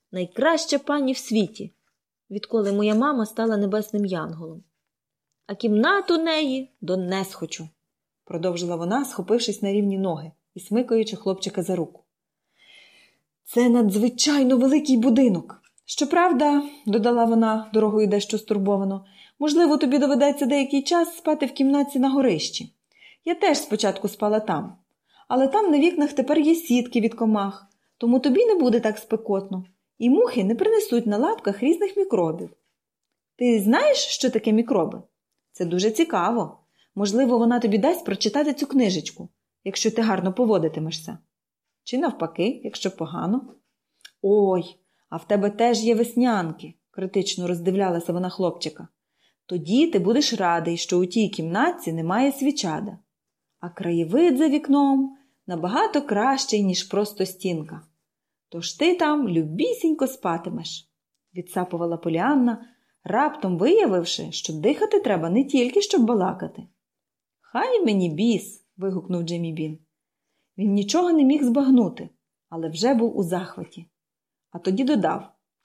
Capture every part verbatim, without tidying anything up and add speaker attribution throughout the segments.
Speaker 1: найкраща пані в світі, відколи моя мама стала небесним янголом. А кімнату неї донес хочу, продовжила вона, схопившись на рівні ноги і смикаючи хлопчика за руку. Це надзвичайно великий будинок. Щоправда, додала вона, дорогою дещо стурбовано, можливо, тобі доведеться деякий час спати в кімнаті на горищі. Я теж спочатку спала там, але там на вікнах тепер є сітки від комах, тому тобі не буде так спекотно, і мухи не принесуть на лапках різних мікробів. Ти знаєш, що таке мікроби? Це дуже цікаво. Можливо, вона тобі дасть прочитати цю книжечку, якщо ти гарно поводитимешся. Чи навпаки, якщо погано. Ой, а в тебе теж є веснянки, критично роздивлялася вона хлопчика. Тоді ти будеш радий, що у тій кімнатці немає свічада. А краєвид за вікном набагато кращий, ніж просто стінка. Тож ти там любісінько спатимеш, відсапувала Поліанна, раптом виявивши, що дихати треба не тільки, щоб балакати. Хай мені біс, вигукнув Джиммі Бін. Він нічого не міг збагнути, але вже був у захваті. А тоді додав.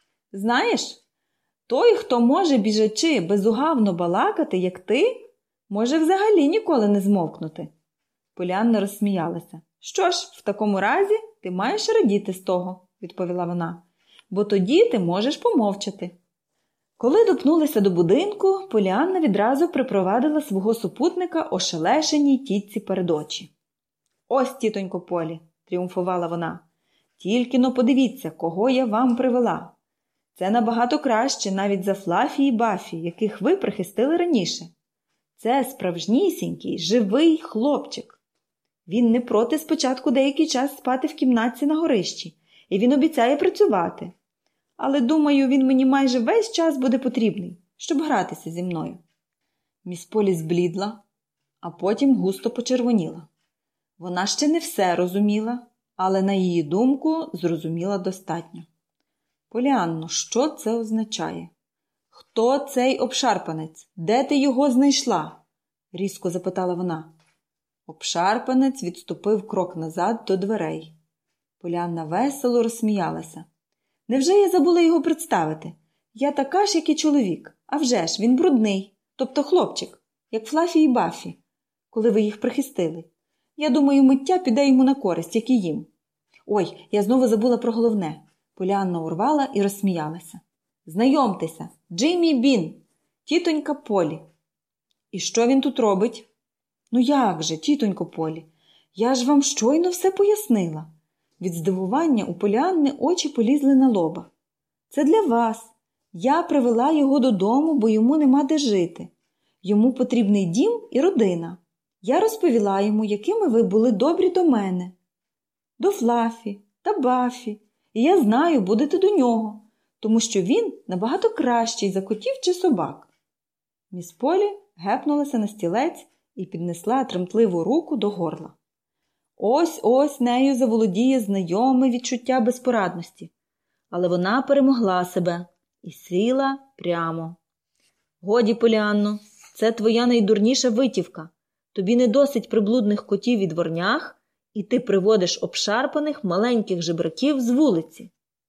Speaker 1: Знаєш, той, хто може, біжачи, безугавно балакати, як ти, може взагалі ніколи не змовкнути. Поліанна розсміялася. Що ж, в такому разі ти маєш радіти з того, відповіла вона, бо тоді ти можеш помовчати. Коли допнулися до будинку, Поліанна відразу припровадила свого супутника ошелешеній тітці перед очі. Ось, тітонько Полі, тріумфувала вона, тільки-но подивіться, кого я вам привела. Це набагато краще навіть за Флафі і Бафі, яких ви прихистили раніше. Це справжнісінький, живий хлопчик. Він не проти спочатку деякий час спати в кімнатці на горищі, і він обіцяє працювати. Але, думаю, він мені майже весь час буде потрібний, щоб гратися зі мною. Міс Полі зблідла, а потім густо почервоніла. Вона ще не все розуміла, але, на її думку, зрозуміла достатньо. Поліанно, що це означає? Хто цей обшарпанець? Де ти його знайшла? Різко запитала вона. Обшарпанець відступив крок назад до дверей. Поліанна весело розсміялася. Невже я забула його представити? Я така ж, як і чоловік. А вже ж, він брудний, тобто хлопчик, як Флафі і Бафі, коли ви їх прихистили. Я думаю, миття піде йому на користь, як і їм. Ой, я знову забула про головне. Поліанна урвала і розсміялася. Знайомтеся, Джиммі Бін, тітонька Полі. І що він тут робить? Ну як же, тітонько Полі, я ж вам щойно все пояснила. Від здивування у Поліанни очі полізли на лоба. Це для вас. Я привела його додому, бо йому нема де жити. Йому потрібний дім і родина. Я розповіла йому, якими ви були добрі до мене. До Флафі та Бафі. І я знаю, будете до нього, тому що він набагато кращий за котів чи собак. Міс Полі гепнулася на стілець і піднесла тремтливу руку до горла. Ось-ось нею заволодіє знайоме відчуття безпорадності. Але вона перемогла себе і сіла прямо. Годі, Поліанно, це твоя найдурніша витівка. Тобі не досить приблудних котів і дворнях, і ти приводиш обшарпаних маленьких жебраків з вулиці.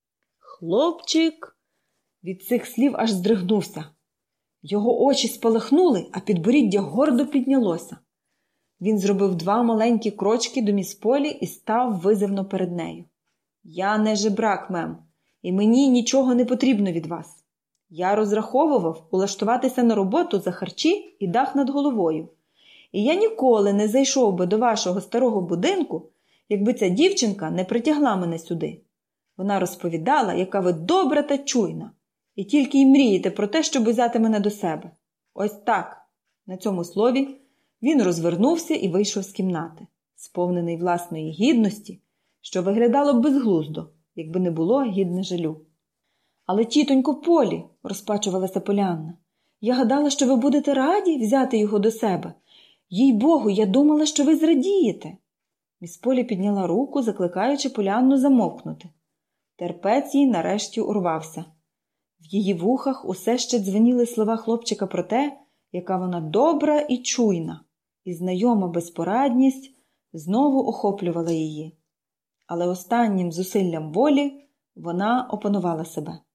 Speaker 1: Хлопчик від цих слів аж здригнувся. Його очі спалахнули, а підборіддя гордо піднялося. Він зробив два маленькі крочки до міс Полі і став визивно перед нею. Я не жебрак, мем, і мені нічого не потрібно від вас. Я розраховував улаштуватися на роботу за харчі і дах над головою. І я ніколи не зайшов би до вашого старого будинку, якби ця дівчинка не притягла мене сюди. Вона розповідала, яка ви добра та чуйна, і тільки й мрієте про те, щоб взяти мене до себе. Ось так. На цьому слові він розвернувся і вийшов з кімнати, сповнений власної гідності, що виглядало б безглуздо, якби не було гідне жалю. Але, тітонько Полі, розпачувалася Поліанна, я гадала, що ви будете раді взяти його до себе. Їй-богу, я думала, що ви зрадієте. Міс Полі підняла руку, закликаючи Поліанну замовкнути. Терпець їй нарешті урвався. В її вухах усе ще дзвеніли слова хлопчика про те, яка вона добра і чуйна, і знайома безпорадність знову охоплювала її. Але останнім зусиллям волі Вона опанувала себе.